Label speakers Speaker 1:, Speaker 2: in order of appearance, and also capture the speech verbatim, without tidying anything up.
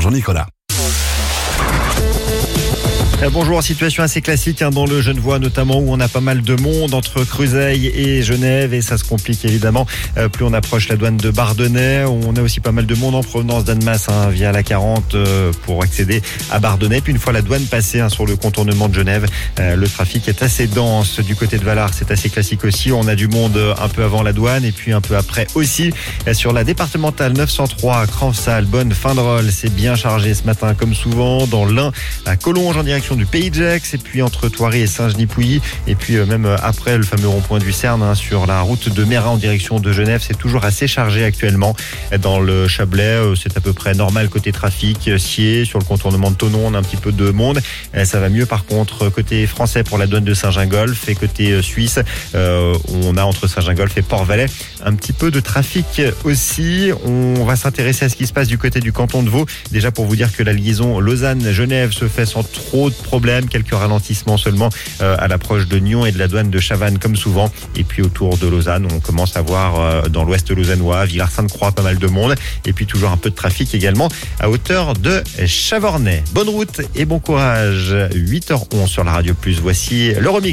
Speaker 1: Jean-Nicolas.
Speaker 2: Bonjour, situation assez classique hein, dans le Genevois notamment où on a pas mal de monde entre Creuseuil et Genève et ça se complique évidemment euh, plus on approche la douane de Bardonnay. On a aussi pas mal de monde en provenance d'Annemasse hein, via la quarante euh, pour accéder à Bardonnay. Puis une fois la douane passée hein, sur le contournement de Genève, euh, le trafic est assez dense. Du côté de Valars, c'est assez classique aussi. On a du monde un peu avant la douane et puis un peu après aussi. Sur la départementale neuf cent trois, Cranfsal, Bonne, Fin-de-Rol, c'est bien chargé ce matin comme souvent. Dans l'Ain, à Collonges en direction du Pays de Gex et puis entre Thoiry et Saint-Genis-Pouilly et puis euh, même après le fameux rond-point du Cerne hein, sur la route de Mérin en direction de Genève, c'est toujours assez chargé actuellement. Dans le Chablais, euh, c'est à peu près normal côté trafic. Scié, sur le contournement de Thonon, on a un petit peu de monde. Euh, ça va mieux par contre côté français pour la douane de Saint-Gingolph et côté euh, suisse, euh, on a entre Saint-Gingolph et Port-Valais un petit peu de trafic aussi. On va s'intéresser à ce qui se passe du côté du canton de Vaud. Déjà pour vous dire que la liaison Lausanne-Genève se fait sans trop de problèmes, quelques ralentissements seulement euh, à l'approche de Nyon et de la douane de Chavannes comme souvent. Et puis autour de Lausanne, on commence à voir euh, dans l'ouest lausannois, Villars-Sainte-Croix, pas mal de monde. Et puis toujours un peu de trafic également à hauteur de Chavornay. Bonne route et bon courage. huit heures onze sur la Radio Plus. Voici le remix.